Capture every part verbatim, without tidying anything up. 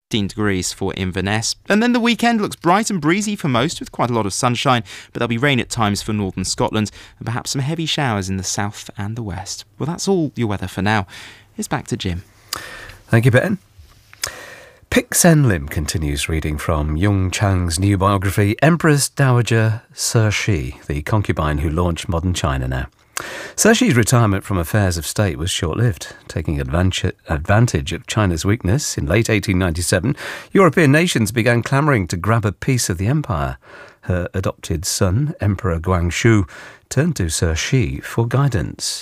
fifteen degrees for Inverness. And then the weekend looks bright and breezy for most, with quite a lot of sunshine, but there'll be rain at times for northern Scotland and perhaps some heavy showers in the south and the west. Well, that's all your weather for now. It's back to Jim. Thank you, Ben. Pic Sen Lim continues reading from Yung Chang's new biography, Empress Dowager Cixi, the concubine who launched modern China now. Cixi's retirement from affairs of state was short-lived. Taking advantage of China's weakness, in late eighteen ninety-seven, European nations began clamouring to grab a piece of the empire. Her adopted son, Emperor Guangxu, turned to Cixi for guidance.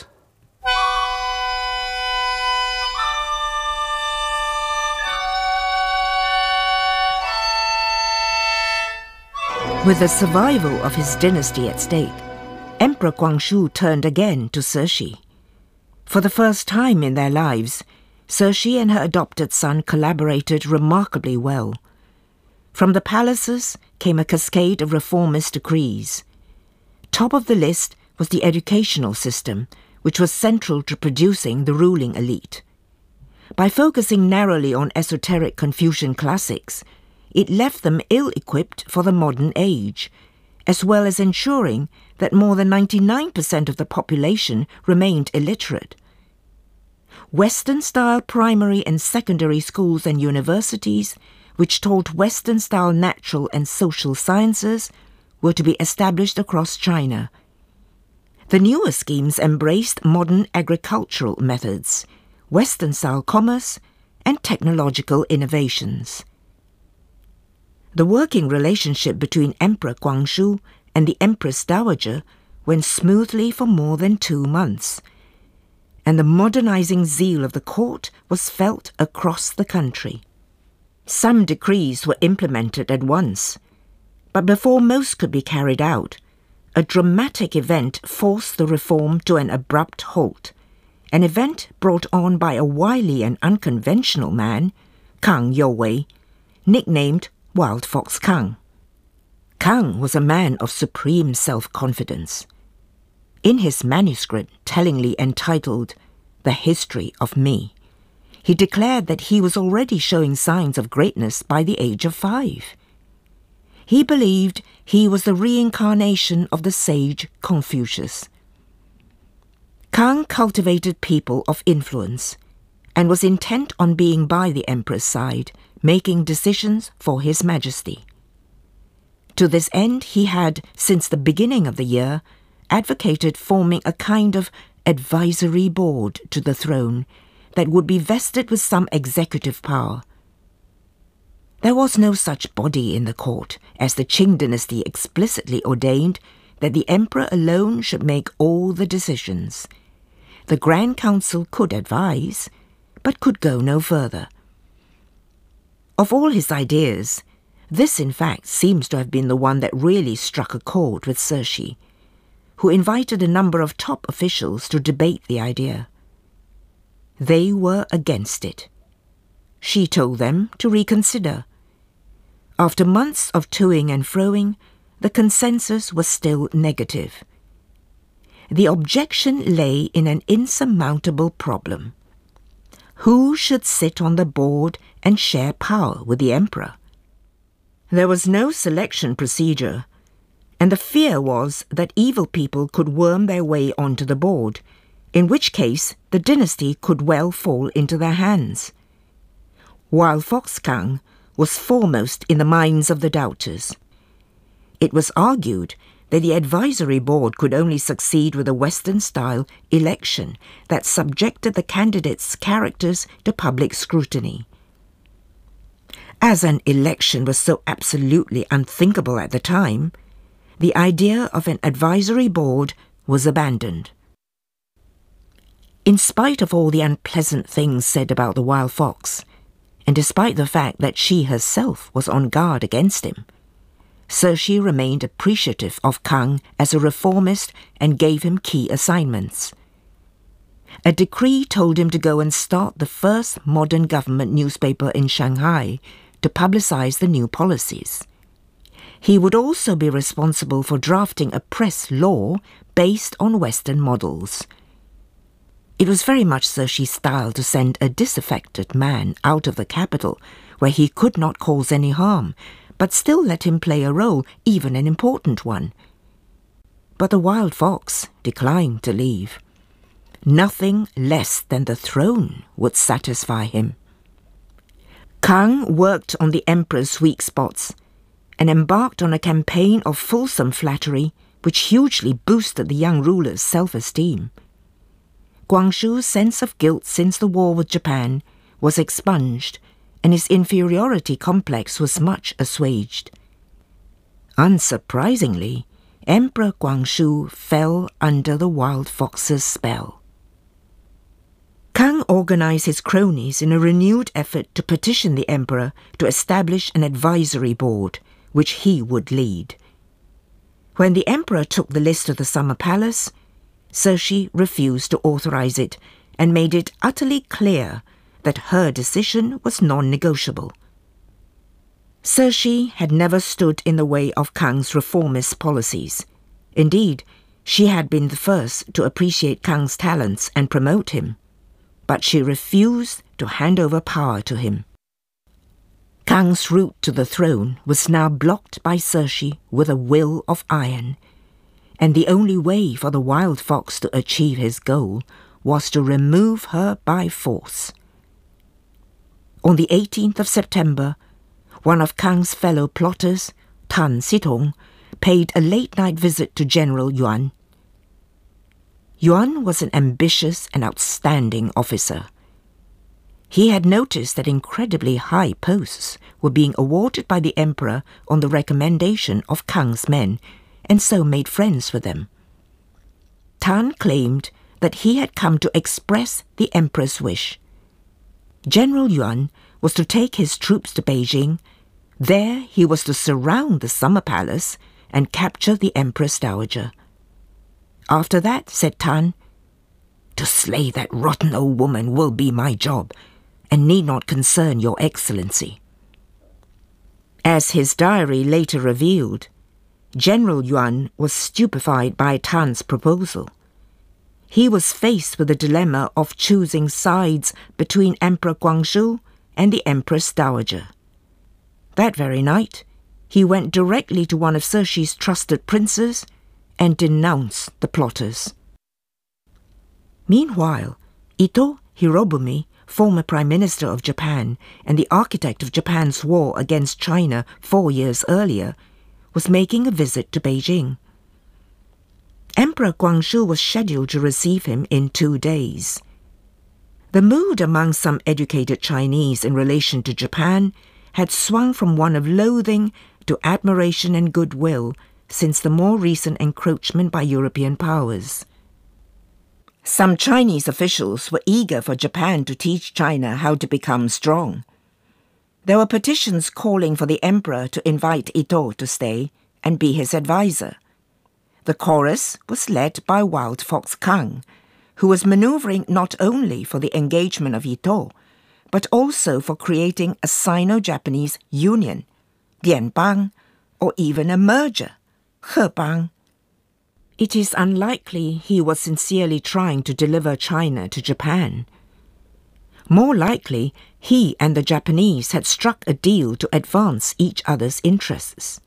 With the survival of his dynasty at stake, Emperor Guangxu turned again to Cixi. For the first time in their lives, Cixi and her adopted son collaborated remarkably well. From the palaces came a cascade of reformist decrees. Top of the list was the educational system, which was central to producing the ruling elite. By focusing narrowly on esoteric Confucian classics, it left them ill-equipped for the modern age, as well as ensuring that more than ninety-nine percent of the population remained illiterate. Western-style primary and secondary schools and universities, which taught Western-style natural and social sciences, were to be established across China. The newer schemes embraced modern agricultural methods, Western-style commerce, and technological innovations. The working relationship between Emperor Guangxu and the Empress Dowager went smoothly for more than two months, and the modernizing zeal of the court was felt across the country. Some decrees were implemented at once, but before most could be carried out, a dramatic event forced the reform to an abrupt halt, an event brought on by a wily and unconventional man, Kang Youwei, nicknamed Wild Fox Kang. Kang was a man of supreme self-confidence. In his manuscript, tellingly entitled The History of Me, he declared that he was already showing signs of greatness by the age of five. He believed he was the reincarnation of the sage Confucius. Kang cultivated people of influence and was intent on being by the emperor's side, making decisions for His Majesty. To this end, he had, since the beginning of the year, advocated forming a kind of advisory board to the throne that would be vested with some executive power. There was no such body in the court, as the Qing dynasty explicitly ordained that the emperor alone should make all the decisions. The Grand Council could advise, but could go no further. Of all his ideas, this in fact seems to have been the one that really struck a chord with Cixi, who invited a number of top officials to debate the idea. They were against it. She told them to reconsider. After months of toing and froing, the consensus was still negative. The objection lay in an insurmountable problem. Who should sit on the board and share power with the emperor? There was no selection procedure, and the fear was that evil people could worm their way onto the board, in which case the dynasty could well fall into their hands. Wild Fox Kang was foremost in the minds of the doubters. It was argued that the advisory board could only succeed with a Western-style election that subjected the candidates' characters to public scrutiny. As an election was so absolutely unthinkable at the time, the idea of an advisory board was abandoned. In spite of all the unpleasant things said about the wild fox, and despite the fact that she herself was on guard against him, Cixi remained appreciative of Kang as a reformist and gave him key assignments. A decree told him to go and start the first modern government newspaper in Shanghai to publicize the new policies. He would also be responsible for drafting a press law based on Western models. It was very much Cixi's style to send a disaffected man out of the capital where he could not cause any harm, but still let him play a role, even an important one. But the wild fox declined to leave. Nothing less than the throne would satisfy him. Kang worked on the emperor's weak spots and embarked on a campaign of fulsome flattery which hugely boosted the young ruler's self-esteem. Guangxu's sense of guilt since the war with Japan was expunged, and his inferiority complex was much assuaged. Unsurprisingly, Emperor Guangxu fell under the wild fox's spell. Kang organized his cronies in a renewed effort to petition the emperor to establish an advisory board, which he would lead. When the emperor took the list of the Summer Palace, Cixi refused to authorize it and made it utterly clear that her decision was non-negotiable. Cixi had never stood in the way of Kang's reformist policies. Indeed, she had been the first to appreciate Kang's talents and promote him, but she refused to hand over power to him. Kang's route to the throne was now blocked by Cixi with a will of iron, and the only way for the wild fox to achieve his goal was to remove her by force. On the eighteenth of September, one of Kang's fellow plotters, Tan Sitong, paid a late-night visit to General Yuan. Yuan was an ambitious and outstanding officer. He had noticed that incredibly high posts were being awarded by the emperor on the recommendation of Kang's men, and so made friends with them. Tan claimed that he had come to express the emperor's wish. General Yuan was to take his troops to Beijing. There he was to surround the Summer Palace and capture the Empress Dowager. After that, said Tan, "To slay that rotten old woman will be my job, and need not concern your excellency." As his diary later revealed, General Yuan was stupefied by Tan's proposal. He was faced with the dilemma of choosing sides between Emperor Guangxu and the Empress Dowager. That very night, he went directly to one of Cixi's trusted princes and denounced the plotters. Meanwhile, Ito Hirobumi, former Prime Minister of Japan and the architect of Japan's war against China four years earlier, was making a visit to Beijing. Emperor Guangxu was scheduled to receive him in two days. The mood among some educated Chinese in relation to Japan had swung from one of loathing to admiration and goodwill since the more recent encroachment by European powers. Some Chinese officials were eager for Japan to teach China how to become strong. There were petitions calling for the emperor to invite Ito to stay and be his advisor. The chorus was led by Wild Fox Kang, who was maneuvering not only for the engagement of Ito, but also for creating a Sino-Japanese union, Dianbang, or even a merger, Hebang. It is unlikely he was sincerely trying to deliver China to Japan. More likely, he and the Japanese had struck a deal to advance each other's interests.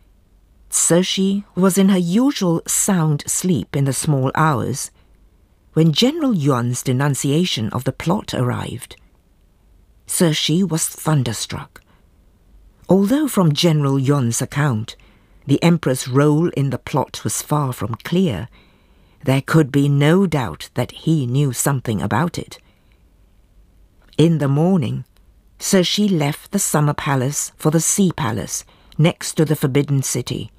Cixi was in her usual sound sleep in the small hours when General Yuan's denunciation of the plot arrived. Cixi was thunderstruck. Although from General Yuan's account, the emperor's role in the plot was far from clear, there could be no doubt that he knew something about it. In the morning, Cixi left the Summer Palace for the Sea Palace, next to the Forbidden City.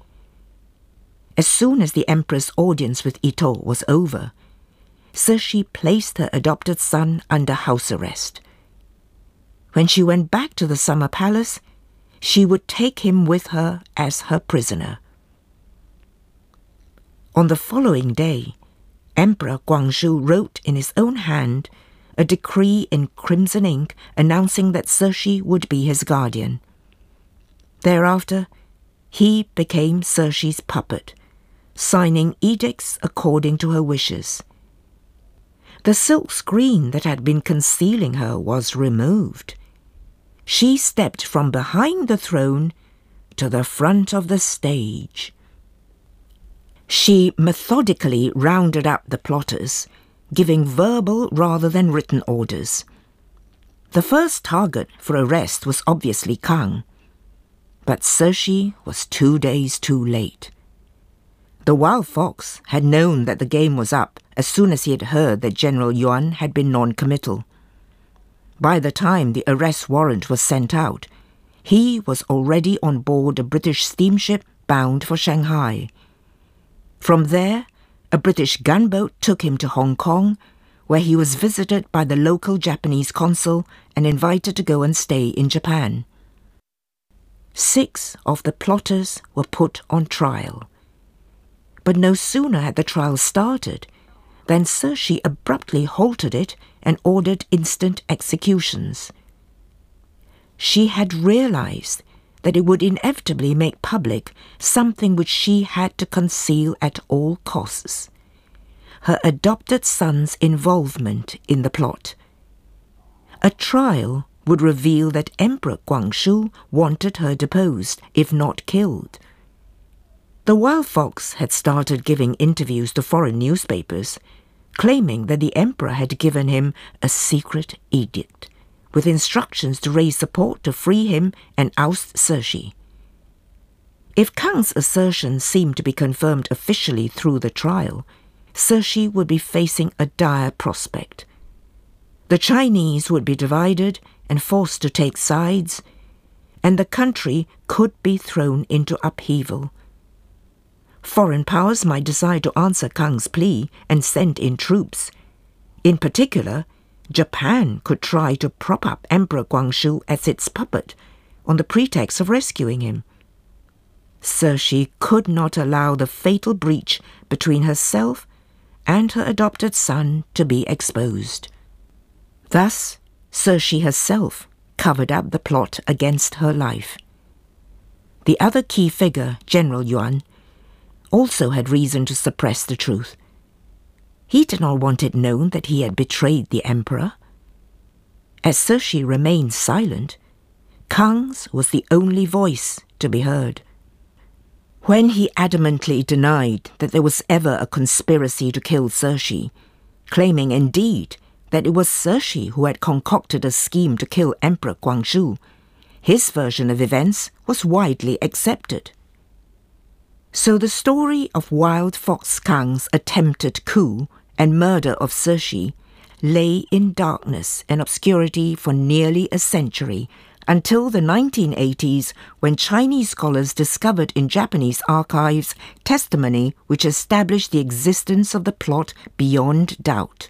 As soon as the emperor's audience with Ito was over, Cixi placed her adopted son under house arrest. When she went back to the Summer Palace, she would take him with her as her prisoner. On the following day, Emperor Guangxu wrote in his own hand a decree in crimson ink announcing that Cixi would be his guardian. Thereafter, he became Cixi's puppet, signing edicts according to her wishes. The silk screen that had been concealing her was removed. she stepped from behind the throne to the front of the stage. She methodically rounded up the plotters, giving verbal rather than written orders. The first target for arrest was obviously Kang, but Cixi was two days too late. The wild fox had known that the game was up as soon as he had heard that General Yuan had been non-committal. By the time the arrest warrant was sent out, he was already on board a British steamship bound for Shanghai. From there, a British gunboat took him to Hong Kong, where he was visited by the local Japanese consul and invited to go and stay in Japan. Six of the plotters were put on trial. But no sooner had the trial started than Cixi abruptly halted it and ordered instant executions. She had realized that it would inevitably make public something which she had to conceal at all costs: her adopted son's involvement in the plot. A trial would reveal that Emperor Guangxu wanted her deposed, if not killed. The wild fox had started giving interviews to foreign newspapers, claiming that the emperor had given him a secret edict, with instructions to raise support to free him and oust Cixi. If Kang's assertion seemed to be confirmed officially through the trial, Cixi would be facing a dire prospect. The Chinese would be divided and forced to take sides, and the country could be thrown into upheaval. Foreign powers might decide to answer Kang's plea and send in troops. In particular, Japan could try to prop up Emperor Guangxu as its puppet on the pretext of rescuing him. Cixi could not allow the fatal breach between herself and her adopted son to be exposed. Thus, Cixi herself covered up the plot against her life. The other key figure, General Yuan, also had reason to suppress the truth. He did not want it known that he had betrayed the emperor. As Cixi remained silent, Kang's was the only voice to be heard. When he adamantly denied that there was ever a conspiracy to kill Cixi, claiming indeed that it was Cixi who had concocted a scheme to kill Emperor Guangxu, his version of events was widely accepted. So the story of Wild Fox Kang's attempted coup and murder of Cixi lay in darkness and obscurity for nearly a century, until the nineteen eighties, when Chinese scholars discovered in Japanese archives testimony which established the existence of the plot beyond doubt.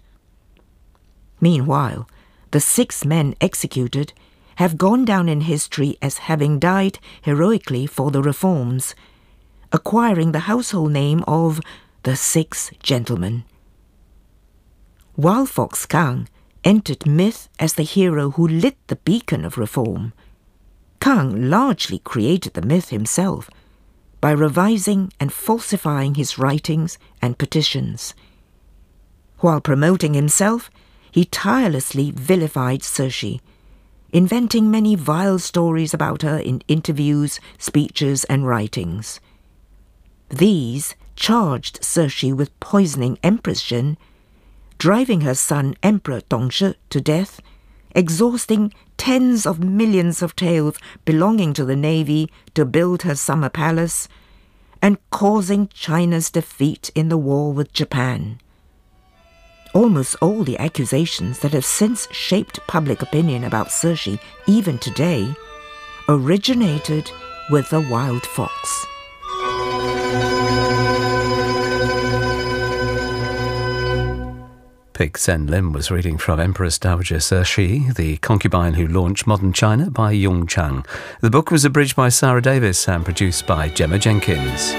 Meanwhile, the six men executed have gone down in history as having died heroically for the reforms, acquiring the household name of the Six Gentlemen. Wild Fox Kang entered myth as the hero who lit the beacon of reform. Kang largely created the myth himself by revising and falsifying his writings and petitions. While promoting himself, he tirelessly vilified Cixi, inventing many vile stories about her in interviews, speeches, and writings. These charged Cixi with poisoning Empress Jin, driving her son Emperor Dongzhi to death, exhausting tens of millions of taels belonging to the navy to build her summer palace, and causing China's defeat in the war with Japan. Almost all the accusations that have since shaped public opinion about Cixi, even today, originated with the wild fox. Pik Sen Lim was reading from Empress Dowager Cixi, The Concubine Who Launched Modern China by Yung Chang. The book was abridged by Sarah Davis and produced by Gemma Jenkins.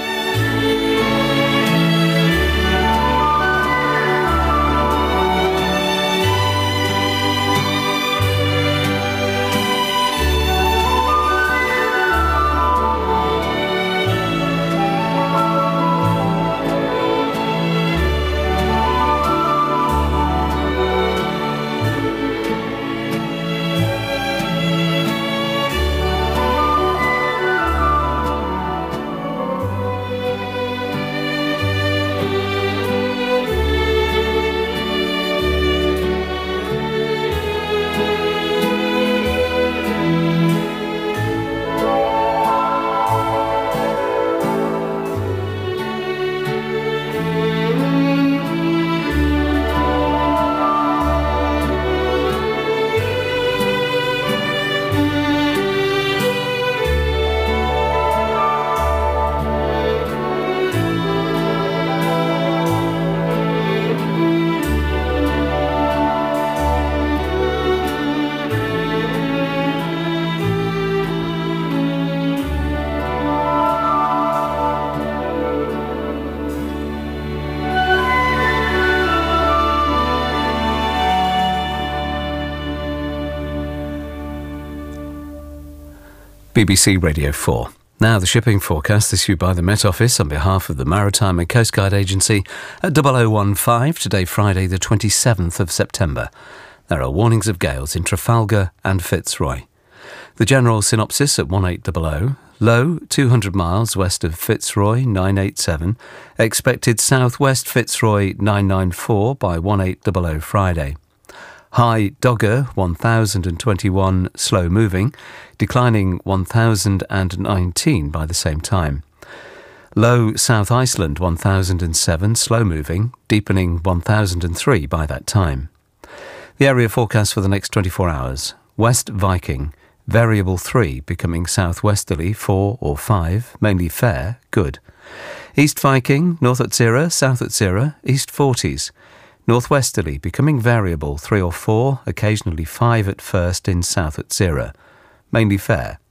B B C Radio four. Now the shipping forecast issued by the Met Office on behalf of the Maritime and Coast Guard Agency at double oh one five, today Friday the twenty-seventh of September. There are warnings of gales in Trafalgar and Fitzroy. The general synopsis at one eight hundred, low two hundred miles west of Fitzroy nine eight seven, expected southwest Fitzroy nine nine four by one eight hundred Friday. High Dogger one thousand twenty-one, slow moving, declining one thousand nineteen by the same time. Low South Iceland one thousand seven, slow moving, deepening one thousand three by that time. The area forecast for the next twenty-four hours. West Viking, variable three, becoming southwesterly four or five, mainly fair, good. East Viking, north at zero, south at zero, east forties. Northwesterly, becoming variable three or four, occasionally five at first in south at zero, mainly fair.